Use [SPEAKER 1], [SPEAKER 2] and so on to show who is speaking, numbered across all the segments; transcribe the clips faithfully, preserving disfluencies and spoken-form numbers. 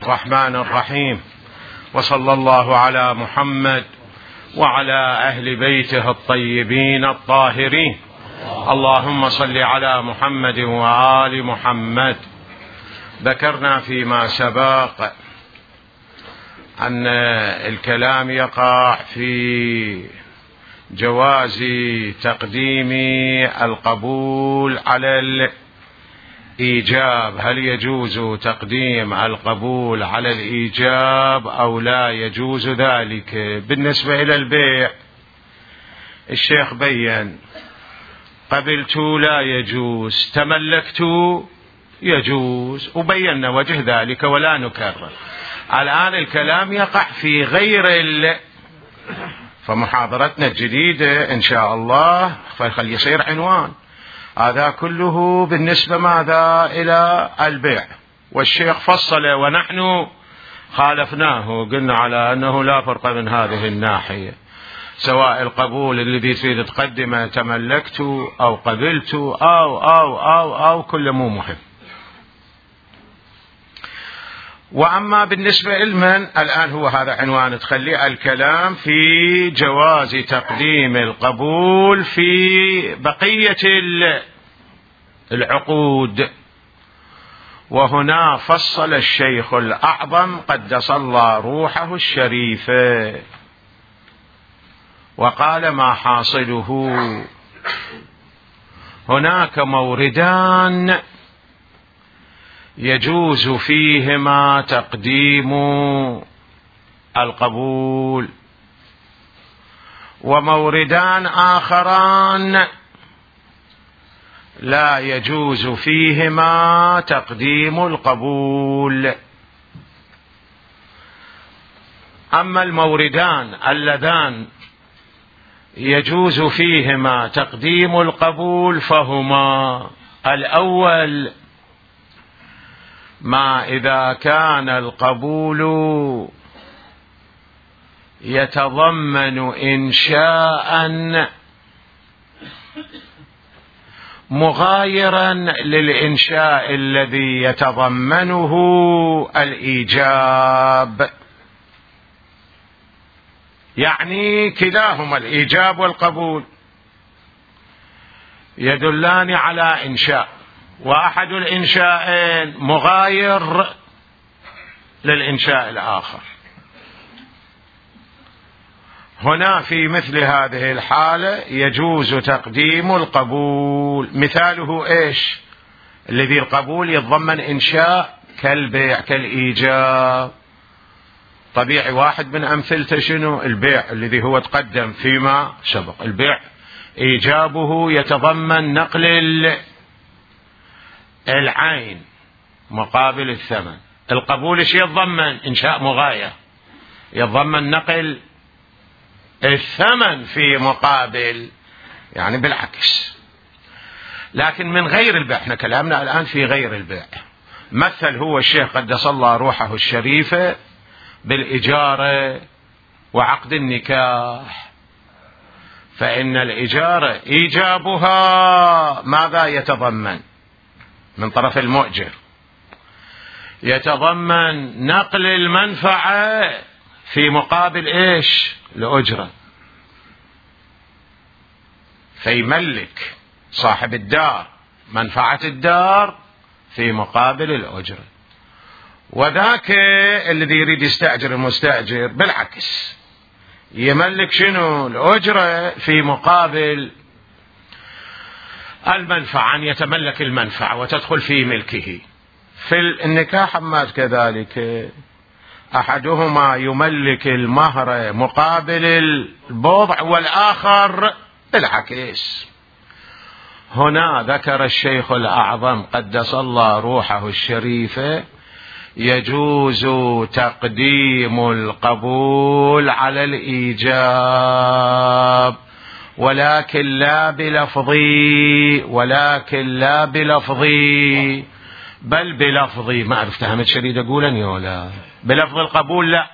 [SPEAKER 1] الرحمن الرحيم، وصلى الله على محمد وعلى أهل بيته الطيبين الطاهرين. اللهم صل على محمد وآل محمد. ذكرنا فيما سبق أن الكلام يقع في جواز تقديم القبول على الإيجاب. هل يجوز تقديم القبول على الإيجاب أو لا يجوز ذلك؟ بالنسبة إلى البيع الشيخ بيّن قبلت لا يجوز، تملكت يجوز، وبينا وجه ذلك ولا نكرر. الآن الكلام يقع في غير ال فمحاضرتنا الجديدة إن شاء الله فخلي يصير عنوان هذا كله بالنسبة ماذا إلى البيع، والشيخ فصل ونحن خالفناه، قلنا على أنه لا فرق من هذه الناحية، سواء القبول الذي تريد تقدمه تملكت أو قبلت أو أو أو أو كل مو مهم. وأما بالنسبة لمن الآن هو هذا عنوان تخلي الكلام في جواز تقديم القبول في بقية العقود. وهنا فصل الشيخ الأعظم قدس الله روحه الشريفة وقال ما حاصله. هناك موردان يجوز فيهما تقديم القبول، وموردان آخران لا يجوز فيهما تقديم القبول. أما الموردان اللذان يجوز فيهما تقديم القبول فهما: الأول ما إذا كان القبول يتضمن إنشاء مغايرا للإنشاء الذي يتضمنه الإيجاب، يعني كلاهما الإيجاب والقبول يدلان على إنشاء، وأحد الإنشاءين مغاير للإنشاء الآخر. هنا في مثل هذه الحالة يجوز تقديم القبول. مثاله إيش؟ الذي القبول يتضمن إنشاء كالبيع كالإيجاب. طبيعي واحد من أمثلته شنو؟ البيع الذي هو تقدم فيما سبق. البيع إيجابه يتضمن نقل العين مقابل الثمن. القبول ايش يتضمن؟ انشاء مغاير، يتضمن نقل الثمن في مقابل، يعني بالعكس. لكن من غير البيع، احنا كلامنا الآن في غير البيع. مثل هو الشيخ قدس الله روحه الشريفة بالإجارة وعقد النكاح، فإن الإجارة إيجابها ماذا يتضمن؟ من طرف المؤجر يتضمن نقل المنفعة في مقابل إيش؟ الأجرة، فيملك صاحب الدار منفعة الدار في مقابل الأجرة. وذاك الذي يريد يستأجر المستأجر بالعكس يملك شنو؟ الأجرة في مقابل المنفعة، أن يتملك المنفعة وتدخل في ملكه. في النكاح أما كذلك أحدهما يملك المهر مقابل البضع والآخر بالعكس. هنا ذكر الشيخ الأعظم قدس الله روحه الشريفة يجوز تقديم القبول على الإيجاب، ولكن لا بلفظي ولكن لا بلفظي بل بلفظي ما عرفت أحمد شريد أقولني ولا بلفظ القبول لا،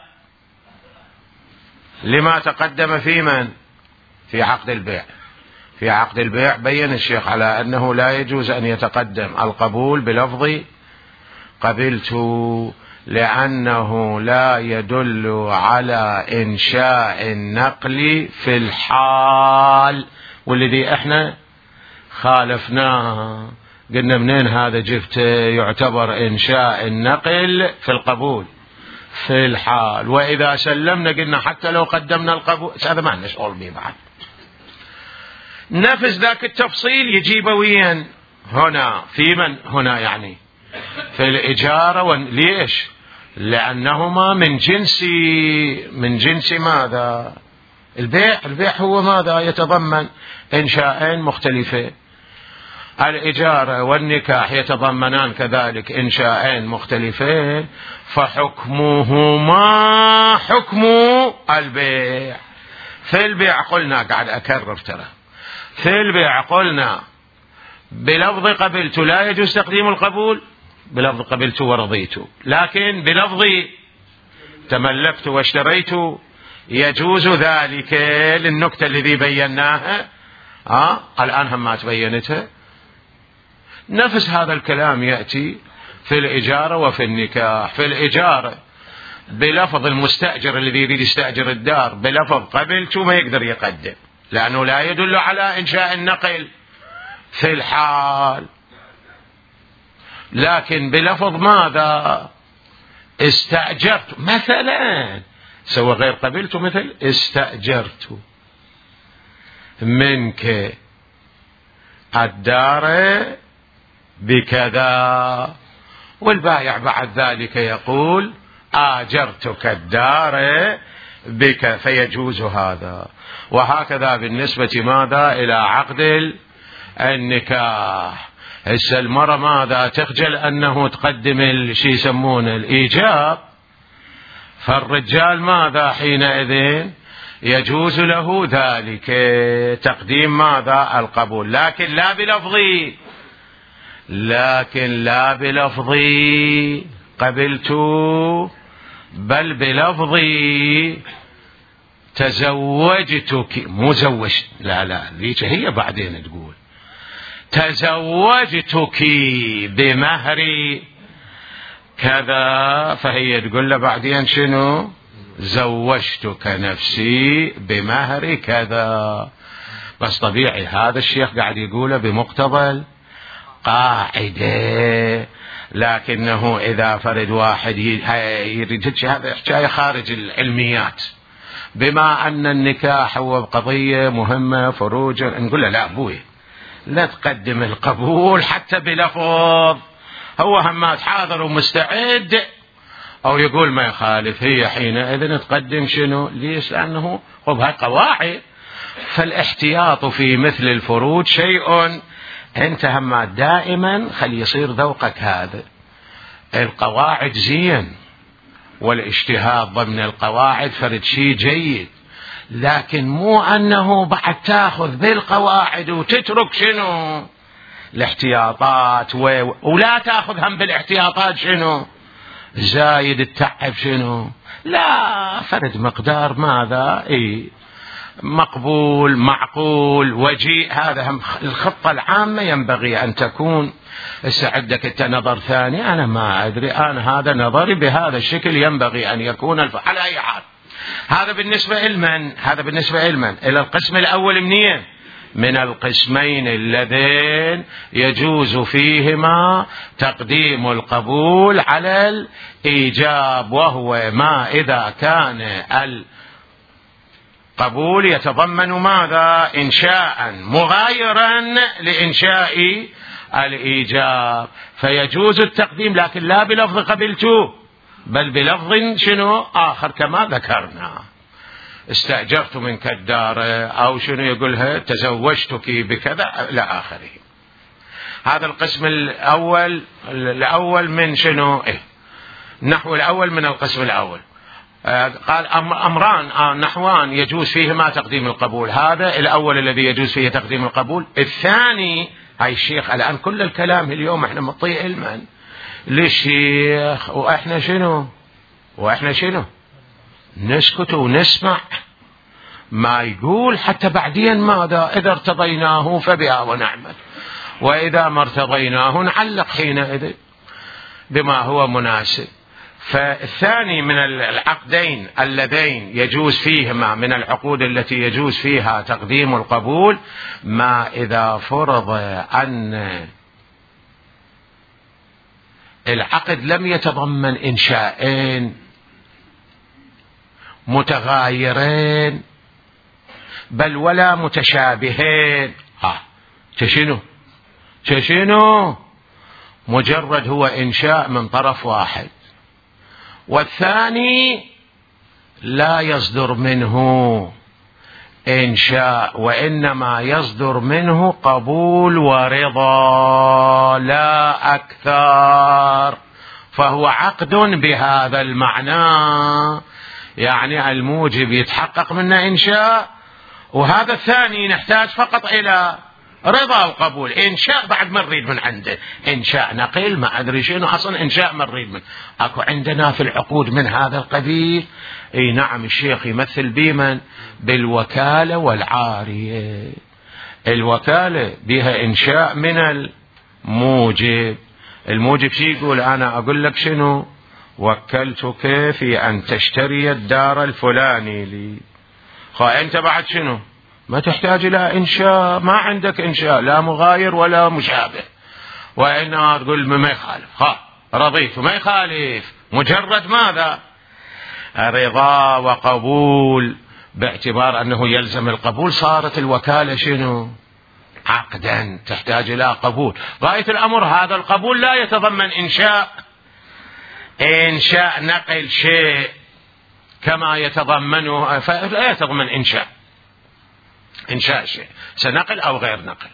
[SPEAKER 1] لما تقدم في من؟ في عقد البيع. في عقد البيع بين الشيخ على أنه لا يجوز أن يتقدم القبول بلفظ قبلت، لأنه لا يدل على إنشاء النقل في الحال، والذي احنا خالفناه قلنا منين هذا جبت يعتبر إنشاء النقل في القبول في الحال، وإذا سلمنا قلنا حتى لو قدمنا القبول هذا ما عندنا شغل به بعد. نفس ذاك التفصيل يجيب وين هنا في من هنا يعني في الإجارة و... ليش؟ لأنهما من جنس من جنس ماذا؟ البيع. البيع هو ماذا؟ يتضمن إنشاءين مختلفين. الإجارة والنكاح يتضمنان كذلك إنشاءين مختلفين، فحكمهما حكم البيع. في البيع قلنا، قاعد أكرر ترى، في البيع قلنا بلفظ قبلت لا يجوز تقديم القبول، بلفظ قبلت ورضيت، لكن بلفظ تملكت واشتريت يجوز ذلك للنكتة الذي بيناها. آه الآن هم ما تبينتها. نفس هذا الكلام يأتي في الإجارة وفي النكاح. في الإجارة بلفظ المستأجر الذي يريد يستأجر الدار بلفظ قبلت ما يقدر يقدم، لأنه لا يدل على إنشاء النقل في الحال. لكن بلفظ ماذا؟ استأجرت مثلا، سوى غير قبلت، مثل استأجرت منك الدار بكذا، والبائع بعد ذلك يقول آجرتك الدار بك، فيجوز هذا. وهكذا بالنسبة ماذا إلى عقد النكاح. هسه المرأة ماذا تخجل أنه تقدم الشيء يسمونه الإيجاب، فالرجال ماذا حينئذ يجوز له ذلك تقديم ماذا القبول، لكن لا بلفظي لكن لا بلفظي قبلت، بل بلفظي تزوجتك، مو زوج، لا لا ذيك هي بعدين تقول تزوجتك بمهر كذا، فهي تقول له بعدين شنو؟ زوجتك نفسي بمهر كذا. بس طبيعي هذا الشيخ قاعد يقوله بمقتضى القاعدة، لكنه إذا فرد واحد يريد هذا حكاية خارج العلميات، بما أن النكاح هو قضية مهمة فروج، نقول له لا أبوي لا تقدم القبول حتى بلفظ، هو همات حاضر ومستعد، أو يقول ما يخالف، هي حينئذ تقدم شنو؟ ليش؟ لأنه هو بهاي قواعد. فالاحتياط في مثل الفروج شيء أنت همات دائما خلي يصير ذوقك هذا. القواعد زين، والاجتهاد ضمن القواعد فرد شيء جيد، لكن مو أنه بعد تأخذ بالقواعد وتترك شنو؟ الاحتياطات، و... ولا تأخذ هم بالاحتياطات شنو؟ زايد التعب شنو؟ لا، فرد مقدار ماذا؟ إيه مقبول معقول وجيء، هذا هم الخطة العامة ينبغي أن تكون. هسه عندك انت نظر ثاني، أنا ما أدري، أنا هذا نظري بهذا الشكل ينبغي أن يكون الف... على أي حال. هذا بالنسبة لمن؟ هذا بالنسبة لمن؟ إلى القسم الأول منين؟ من القسمين اللذين يجوز فيهما تقديم القبول على الإيجاب، وهو ما إذا كان القبول يتضمن ماذا؟ إنشاء مغايرا لإنشاء الإيجاب، فيجوز التقديم، لكن لا بلفظ قبلته، بل بلفظ شنو آخر كما ذكرنا. استأجرت منك الدار، أو شنو يقولها تزوجتك بكذا إلى آخره. هذا القسم الأول الأول من شنو؟ إيه نحو الأول من القسم الأول. آه قال أمران آه نحوان يجوز فيهما تقديم القبول. هذا الأول الذي يجوز فيه تقديم القبول. الثاني هاي الشيخ الآن كل الكلام اليوم احنا مطيع علما للشيخ، وإحنا شنو وإحنا شنو نسكت ونسمع ما يقول، حتى بعدين ماذا؟ إذا ارتضيناه فبها ونعمل، وإذا ما ارتضيناه نعلق حينئذ بما هو مناسب. فالثاني من العقدين اللذين يجوز فيهما من العقود التي يجوز فيها تقديم القبول ما إذا فرض أن العقد لم يتضمن إنشائين متغايرين بل ولا متشابهين. ها تشنو تشنو مجرد هو إنشاء من طرف واحد، والثاني لا يصدر منه إنشاء وإنما يصدر منه قبول ورضا لا أكثر، فهو عقد بهذا المعنى، يعني الموجب يتحقق منه إنشاء، وهذا الثاني نحتاج فقط إلى رضا وقبول. إنشاء بعد ما نريد من عنده، إنشاء نقل ما أدري شنو أصلا إنشاء ما نريد منه. أكو عندنا في العقود من هذا القبيل. إي نعم الشيخ يمثل بمن؟ بالوكالة والعارية. الوكالة بها إنشاء من الموجب، الموجب شي يقول أنا أقول لك شنو وكلتك في أن تشتري الدار الفلاني لي، خا أنت بعد شنو ما تحتاج إلى إنشاء، ما عندك إنشاء لا مغاير ولا مشابه، وإنما تقول ما يخالف، خا رضيت ما يخالف، مجرد ماذا؟ رضا وقبول، باعتبار أنه يلزم القبول صارت الوكالة شنو؟ عقدا تحتاج إلى قبول. غاية الأمر هذا القبول لا يتضمن إنشاء إنشاء نقل شيء كما يتضمنه، فلا يتضمن إنشاء إنشاء شيء سنقل أو غير نقل.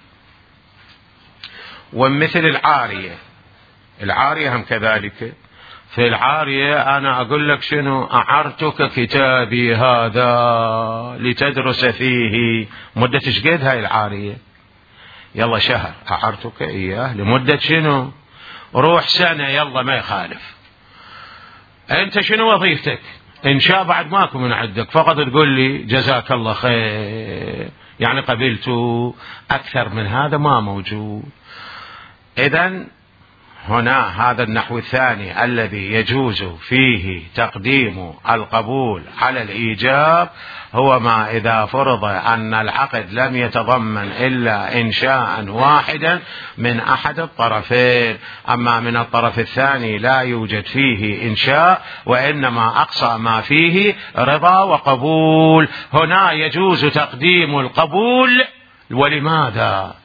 [SPEAKER 1] ومثل العارية، العارية هم كذلك. في العارية أنا أقول لك شنو أعرتك كتابي هذا لتدرس فيه مدة شقد هاي العارية؟ يلا شهر أعرتك إياه لمدة شنو؟ روح سنة يلا ما يخالف. أنت شنو وظيفتك؟ إنشاء بعد ماكو من عندك، فقط تقول لي جزاك الله خير، يعني قبلت. أكثر من هذا ما موجود. إذن هنا هذا النحو الثاني الذي يجوز فيه تقديم القبول على الإيجاب هو ما إذا فرض أن العقد لم يتضمن إلا إنشاء واحدا من أحد الطرفين، أما من الطرف الثاني لا يوجد فيه إنشاء وإنما أقصى ما فيه رضا وقبول. هنا يجوز تقديم القبول. ولماذا؟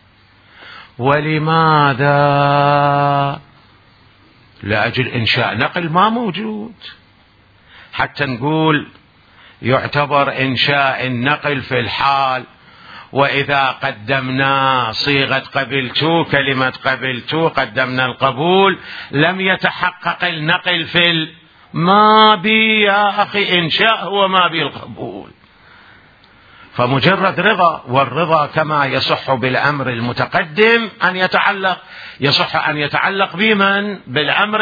[SPEAKER 1] ولماذا؟ لأجل إنشاء نقل ما موجود، حتى نقول يعتبر إنشاء النقل في الحال. وإذا قدمنا صيغة قبلتو، كلمة قبلتو قدمنا القبول، لم يتحقق النقل في ما بي يا أخي إنشاء هو ما بي القبول، فمجرد رضا، والرضا كما يصح بالأمر المتقدم أن يتعلق يصح أن يتعلق بمن؟ بالأمر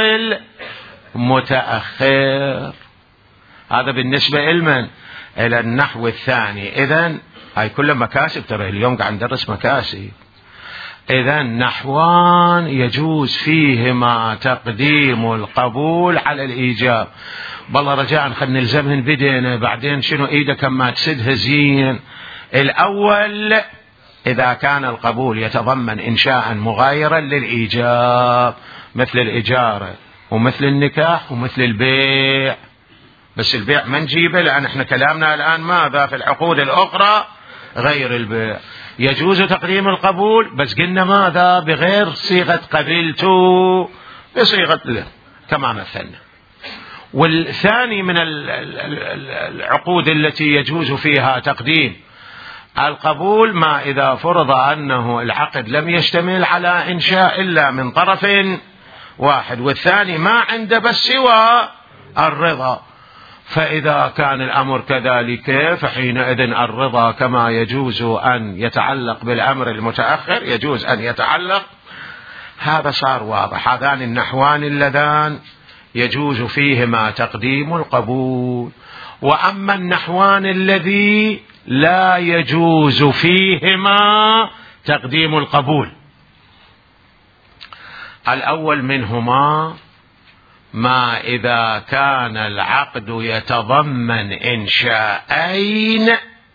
[SPEAKER 1] المتأخر. هذا بالنسبة إلمن؟ إلى النحو الثاني. إذن هاي كل مكاسب، ترى اليوم قاعد ندرس مكاسب. إذن نحوان يجوز فيهما تقديم القبول على الإيجاب. بالله رجاء خلنا نلزمهن بدينا، بعدين شنو إيدك ما تسدها زين. الأول إذا كان القبول يتضمن إنشاء مغايرا للإيجاب، مثل الإجارة ومثل النكاح ومثل البيع. بس البيع ما نجيبه لأن احنا كلامنا الآن ماذا في العقود الأخرى غير البيع. يجوز تقديم القبول بس قلنا ماذا؟ بغير صيغة قبلتو، بصيغة له كما مثلنا. والثاني من العقود التي يجوز فيها تقديم القبول ما إذا فرض أنه العقد لم يشتمل على إنشاء إلا من طرف واحد، والثاني ما عنده بس سوى الرضا. فإذا كان الأمر كذلك فحينئذ الرضا كما يجوز أن يتعلق بالأمر المتأخر يجوز أن يتعلق. هذا صار واضح. هذان النحوان اللذان يجوز فيهما تقديم القبول. وأما النحوان الذي لا يجوز فيهما تقديم القبول، الأول منهما ما إذا كان العقد يتضمن إنشاءين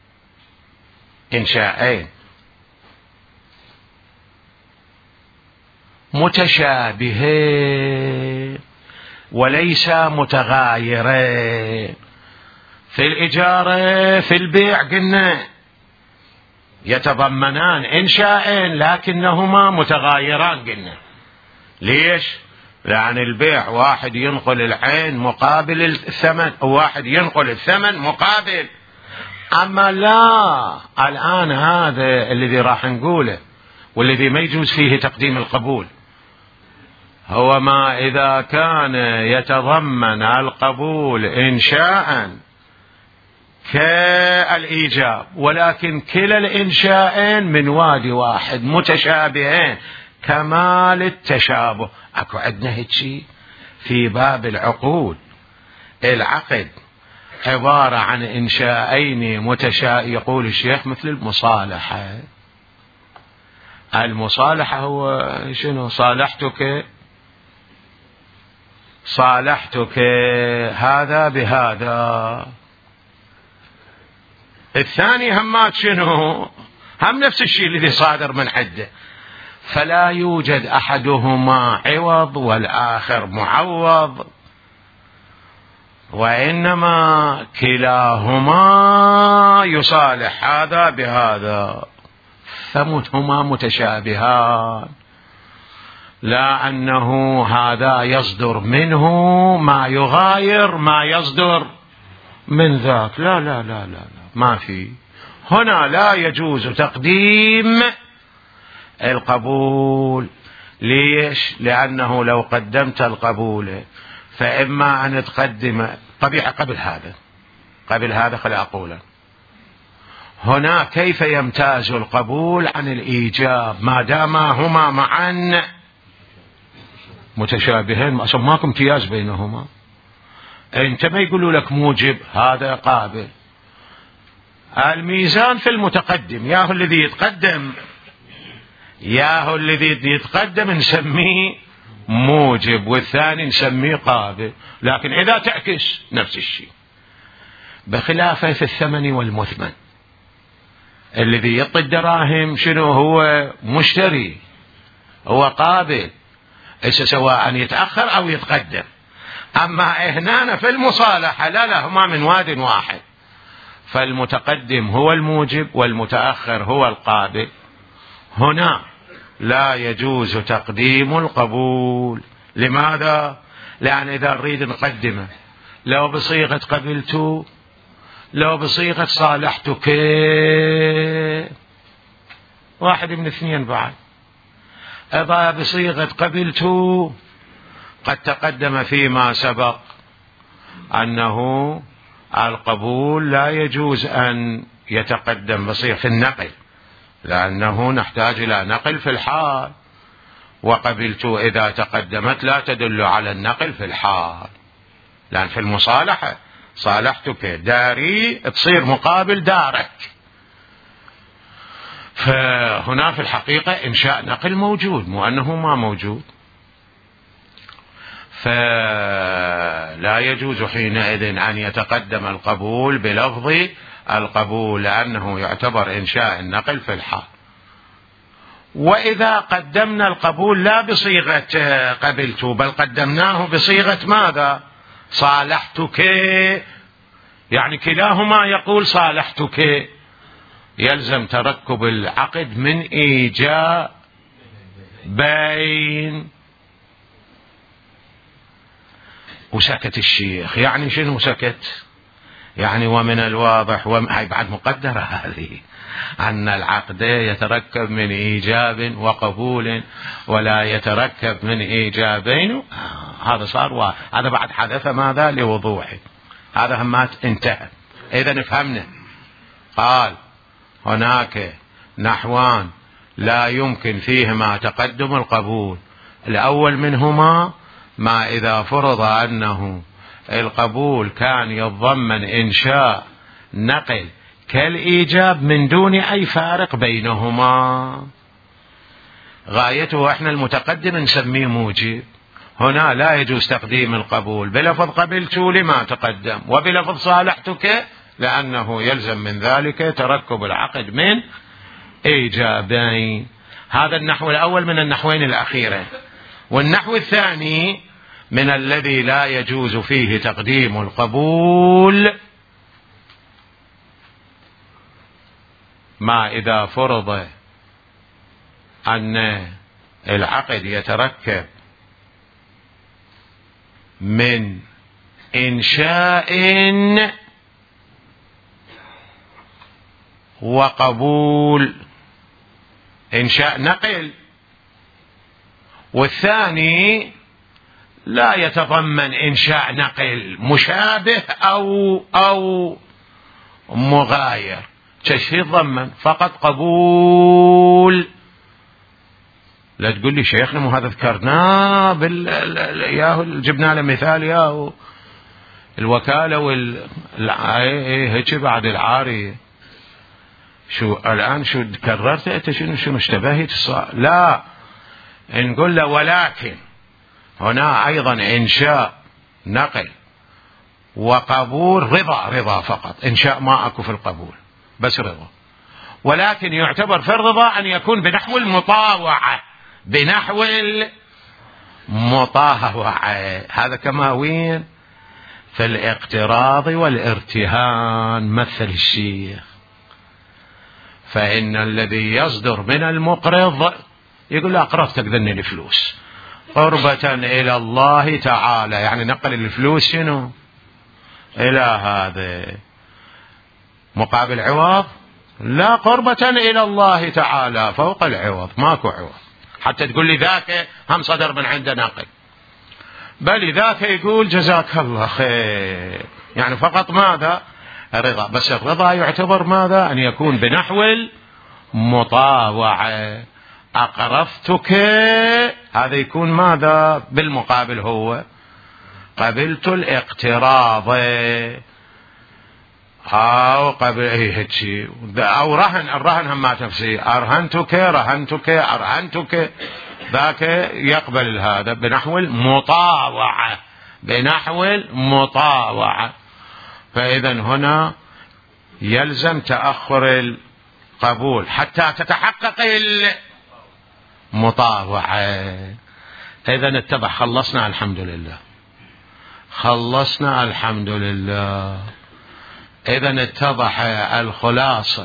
[SPEAKER 1] إنشاءين متشابهين وليس متغايرين. في الإجارة في البيع قلنا يتضمنان إنشاءين لكنهما متغايران قلنا. ليش؟ لأن البيع واحد ينقل العين مقابل الثمن وواحد ينقل الثمن مقابل. أما لا، الآن هذا الذي راح نقوله والذي ما يجوز فيه تقديم القبول هو ما إذا كان يتضمن القبول إنشاء كالإيجاب، ولكن كلا الإنشاءين من وادي واحد متشابهين كمال التشابه. أكو عندنا هيك في باب العقود. العقد عبارة عن إنشاءين متشابه، يقول الشيخ مثل المصالحة. المصالحة هو شنو؟ صالحتك صالحتك هذا بهذا. الثاني همات شنو؟ هم نفس الشيء الذي صادر من حده، فلا يوجد أحدهما عوض والآخر معوض، وإنما كلاهما يصالح هذا بهذا، فهما متشابهان، لا أنه هذا يصدر منه ما يغاير ما يصدر من ذاك. لا لا لا لا, لا. ما في هنا لا يجوز تقديم القبول. ليش؟ لأنه لو قدمت القبول فإما أن تقدم طبيعة قبل هذا قبل هذا خلي أقوله هنا كيف يمتاز القبول عن الإيجاب ما دام هما معا متشابهين؟ أصلا ماكو امتياز بينهما. انت ما يقولوا لك موجب هذا قابل. الميزان في المتقدم، ياهو الذي يتقدم ياهو الذي يتقدم نسميه موجب والثاني نسميه قابل. لكن إذا تعكس نفس الشيء، بخلافه في الثمن والمثمن. الذي يعطي الدراهم شنو هو؟ مشتري، هو قابل، سواء يتأخر أو يتقدم. أما هنا في المصالحة لا لا، هما من واد واحد، فالمتقدم هو الموجب والمتأخر هو القابل. هنا لا يجوز تقديم القبول. لماذا؟ لأن إذا نريد نقدمه لو بصيغة قبلت لو بصيغة صالحتك، واحد من اثنين بعد. إذا بصيغة قبلت قد تقدم فيما سبق أنه القبول لا يجوز أن يتقدم بصيغة النقل، لأنه نحتاج إلى نقل في الحال، وقبلت إذا تقدمت لا تدل على النقل في الحال، لأن في المصالحة صالحتك داري تصير مقابل دارك. فهنا في الحقيقة إنشاء نقل موجود، مو أنه ما موجود. فلا يجوز حينئذ أن يتقدم القبول بلفظ القبول، لأنه يعتبر إنشاء النقل في الحال. وإذا قدمنا القبول لا بصيغة قبلت بل قدمناه بصيغة ماذا؟ صالحتك، يعني كلاهما يقول صالحتك، يلزم تركب العقد من إيجاب بين. وسكت الشيخ، يعني شنو سكت؟ يعني ومن الواضح وهي بعد مقدرة هذه أن العقد يتركب من إيجاب وقبول ولا يتركب من إيجابين. آه هذا صار واحد. هذا بعد حدث ماذا؟ لوضوحه. هذا همات انتهى. إذا نفهمنا. قال هناك نحوان لا يمكن فيهما تقدم القبول. الأول منهما ما إذا فرض أنه القبول كان يتضمن إنشاء نقل كالإيجاب من دون أي فارق بينهما. غايته احنا المتقدم نسميه موجب، هنا لا يجوز تقديم القبول بلفظ قبلت لما تقدم، وبلفظ صالحتك لأنه يلزم من ذلك تركب العقد من إيجابين. هذا النحو الأول من النحوين الأخيرين. والنحو الثاني من الذي لا يجوز فيه تقديم القبول ما إذا فرض أن العقد يتركب من إنشاء وقبول، إنشاء نقل، والثاني لا يتضمن إنشاء نقل مشابه أو أو مغاير، شيء يتضمن فقط قبول. لا تقول لي شيخنا مو هذا ذكرناه بال ياهو جبنا له مثال ياهو الوكالة وال هيك بعد العارية. شو الآن شو كررت أنت شنو شنو اشتبهت السؤال؟ لا نقول له ولكن هنا أيضا إنشاء نقل وقبول رضا، رضا فقط، إنشاء ما أكو في القبول بس رضا، ولكن يعتبر في الرضا أن يكون بنحو المطاوعة، بنحو المطاوعة. هذا كما وين في الاقتراض والارتهان مثل الشيخ. فإن الذي يصدر من المقرض يقول له أقرضتك ذني الفلوس قربة إلى الله تعالى، يعني نقل الفلوس شنو إلى هذا مقابل عوض؟ لا، قربة إلى الله تعالى فوق العوض، ماكو عوض حتى تقول لي ذاك هم صدر من عنده نقل، بل ذاك يقول جزاك الله خير، يعني فقط ماذا؟ رضا. بس الرضا يعتبر ماذا؟ أن يكون بنحو المطاوعة. أقرضتك هذا يكون ماذا؟ بالمقابل هو قبلت الاقتراض أو قبل هيك، أو رهن، الرهن هم ما تفسير، أرهنتك رهنتك أرهنتك، ذاك يقبل هذا بنحو المطاوعة، بنحو المطاوعة. فإذا هنا يلزم تأخر القبول حتى تتحقق المطاوعة. إذا اتبع، خلصنا الحمد لله، خلصنا الحمد لله. إذا اتضح الخلاصة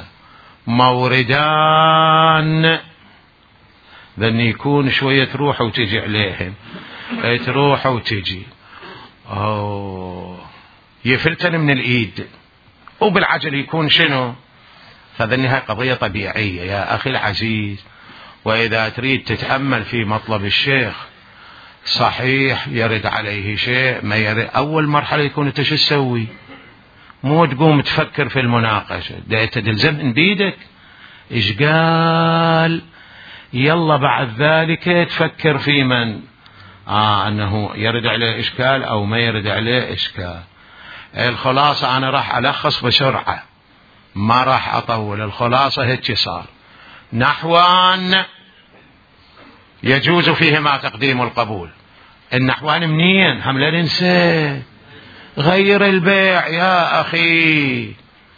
[SPEAKER 1] موردان ذن يكون شوية تروح وتجي عليهم، تروح وتجي، أوه يفلتن من الإيد وبالعجل يكون شنو؟ فذني هاي قضية طبيعية يا أخي العزيز. وإذا تريد تتأمل في مطلب الشيخ صحيح يرد عليه شيء ما يرد، أول مرحلة يكون أنت شو تسوي؟ مو تقوم تفكر في المناقشة، ده تلزم بيدك إيش قال، يلا بعد ذلك تفكر في من آه أنه يرد عليه إشكال أو ما يرد عليه إشكال. الخلاصة أنا راح ألخص بسرعة ما راح أطول. الخلاصة هيك صار نحوان يجوز فيهما تقديم القبول. النحوان منين؟ هم لا ننسى غير البيع يا أخي.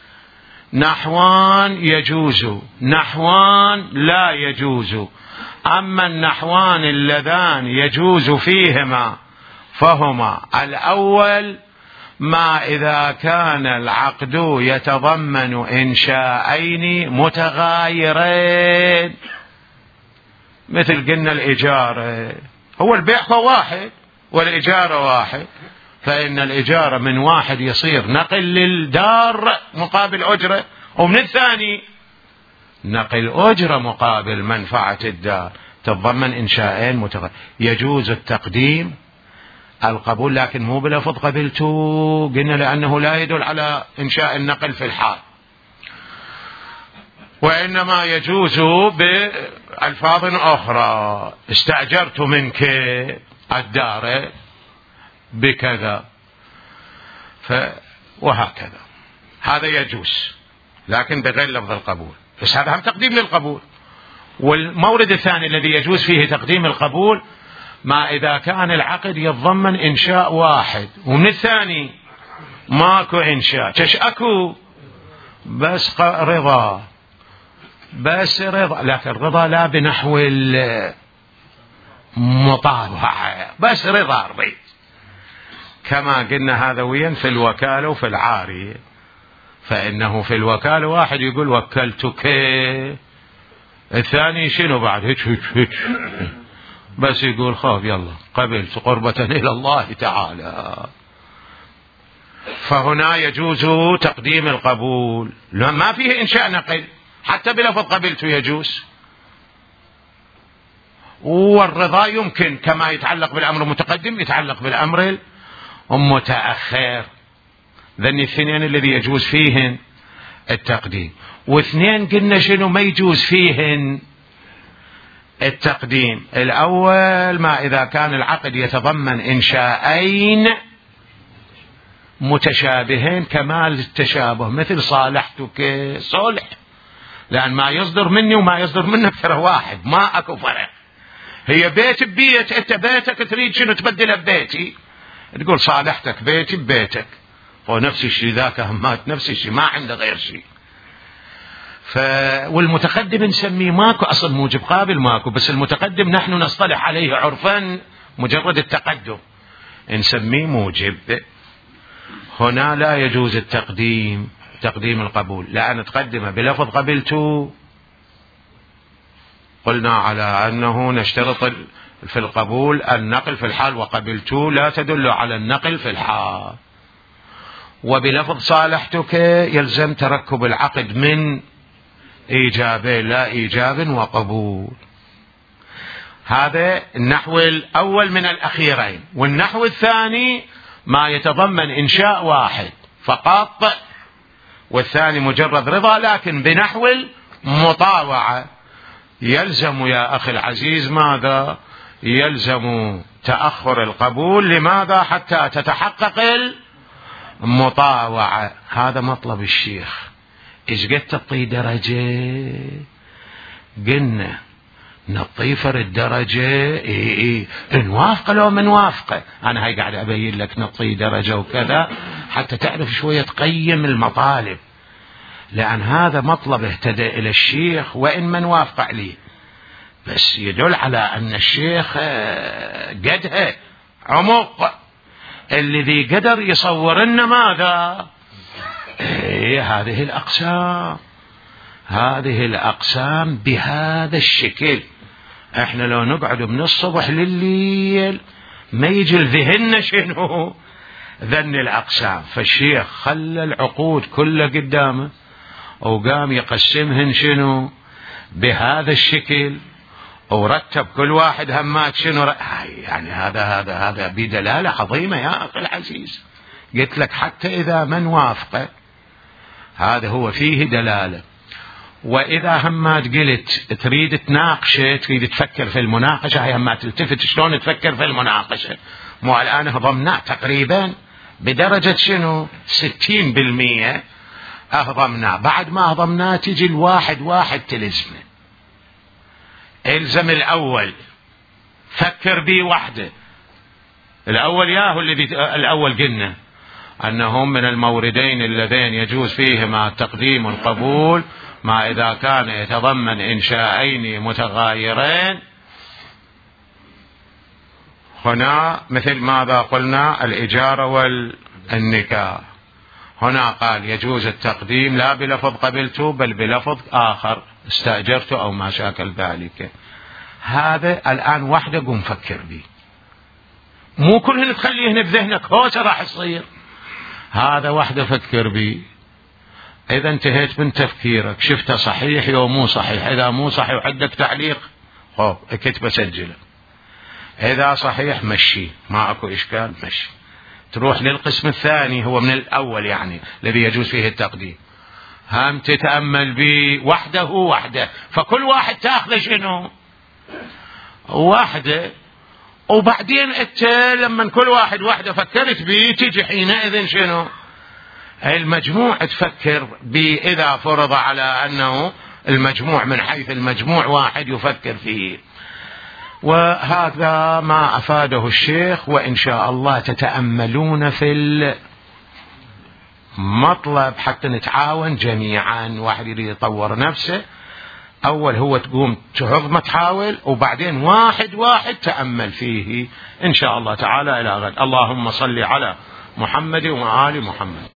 [SPEAKER 1] نحوان يجوز، نحوان لا يجوز. أما النحوان اللذان يجوز فيهما فهما: الأول ما إذا كان العقد يتضمن إنشاءين متغايرين، مثل قلنا الإجارة، هو البيع هو واحد والإجارة واحد، فإن الإجارة من واحد يصير نقل للدار مقابل أجرة، ومن الثاني نقل أجرة مقابل منفعة الدار، تتضمن إنشاءين متغيرين. يجوز التقديم القبول لكن مو بلفظ قبلتوا، قلنا لأنه لا يدل على إنشاء النقل في الحال، وإنما يجوز بألفاظ أخرى: استأجرت منك الدار بكذا ف... وهكذا، هذا يجوز لكن بغير لفظ القبول، بس هذا هم تقديم للقبول. والمورد الثاني الذي يجوز فيه تقديم القبول ما إذا كان العقد يتضمن إنشاء واحد ومن الثاني ماكو إنشاء، كش أكو بس رضا، بس رضا، لكن رضا لا بنحو المطالعة، بس رضا رضيت. كما قلنا هذا وين في الوكالة وفي العارية، فإنه في الوكالة واحد يقول وكلتك، الثاني شنو بعد هيك هيك هيك بس يقول خاف يلا قبلت قربة إلى الله تعالى. فهنا يجوز تقديم القبول، ما فيه إنشاء نقل، حتى بلفظ قبلت يجوز. والرضا يمكن كما يتعلق بالأمر المتقدم يتعلق بالأمر المتأخر. ذني الاثنين الذي يجوز فيهن التقديم، واثنين قلنا شنو ما يجوز فيهن التقديم. الأول ما إذا كان العقد يتضمن إنشاءين متشابهين كمال التشابه، مثل صالحتك صلح، لأن ما يصدر مني وما يصدر منك ترى واحد، ما أكو فرق. هي بيت ببيت، أنت بيتك تريد شنو تبدله ببيتي، تقول صالحتك بيتي ببيتك، ونفس الشيء ذاك همات نفس الشيء، ما عنده غير شيء. ف... والمتقدم نسميه ماكو أصل موجب قابل ماكو، بس المتقدم نحن نصطلح عليه عرفا مجرد التقدم نسميه موجب. هنا لا يجوز التقديم، تقديم القبول، لأن تقدم بلفظ قبلت قلنا على أنه نشترط في القبول النقل في الحال، وقبلت لا تدل على النقل في الحال. وبلفظ صالحتك يلزم تركب العقد من إيجابين، لا إيجاب وقبول. هذا النحو الأول من الأخيرين. والنحو الثاني ما يتضمن إنشاء واحد فقط، والثاني مجرد رضا لكن بنحو المطاوعة. يلزم يا أخي العزيز ماذا؟ يلزم تأخر القبول. لماذا؟ حتى تتحقق المطاوعة. هذا مطلب الشيخ. إيش قد تطي درجة؟ قلنا نطيفر الدرجة إيه إيه نوافقه لو من وافقه. أنا هاي قاعد أبين لك نطي درجة وكذا حتى تعرف شوية تقيم المطالب، لأن هذا مطلب اهتدى إلى الشيخ وإن من وافق عليه، بس يدل على أن الشيخ قدها عمق. الذي قدر يصور لنا ماذا؟ إيه هذه الأقسام، هذه الأقسام بهذا الشكل. احنا لو نقعد من الصبح لليل ما يجي الذهن شنو ذن الأقسام. فالشيخ خلى العقود كلها قدامه وقام يقسمهن شنو بهذا الشكل، ورتب كل واحد همات شنو ر... يعني هذا هذا هذا بدلالة عظيمة يا أخي العزيز. قلت لك حتى إذا من وافقه هذا هو فيه دلالة. وإذا همات قلت تريد تناقشه، تريد تفكر في المناقشة، هي همات تلتفت شلون تفكر في المناقشة. مو الآن هضمنا تقريبا بدرجة شنو ستين بالمية أهضمنا. بعد ما هضمناه تجي الواحد واحد تلزمه. الزم الأول، فكر بي وحده. الأول ياهو الذي الأول قلنا أنهم من الموردين اللذين يجوز فيهما التقديم والقبول ما إذا كان يتضمن إنشاءين متغايرين. هنا مثل ماذا قلنا الإجارة والنكاح. هنا قال يجوز التقديم لا بلفظ قبلت بل بلفظ آخر استأجرت أو ما شاكل ذلك. هذا الآن وحده قم فكر به، مو كلهن تخليه هنا بذهنك هوش راح يصير. هذا وحده فكر به. إذا انتهيت من تفكيرك شفته صحيح أو مو صحيح. إذا مو صحيح وعندك تعليق خوف اكتب سجله. إذا صحيح مشي ما أكو إشكال مشي. تروح للقسم الثاني هو من الأول يعني الذي يجوز فيه التقديم. هم تتأمل به وحده وحده، فكل واحد تأخذ شنو واحدة. وبعدين انت لما كل واحد وحده فكرت به تجي حينئذ شنو المجموع تفكر به. إذا فرض على أنه المجموع من حيث المجموع واحد يفكر فيه. وهذا ما أفاده الشيخ، وإن شاء الله تتأملون في المطلب حتى نتعاون جميعا. واحد يريد يطور نفسه، أول هو تقوم تعظم تحاول، وبعدين واحد واحد تأمل فيه إن شاء الله تعالى إلى غد. اللهم صل على محمد وآل محمد.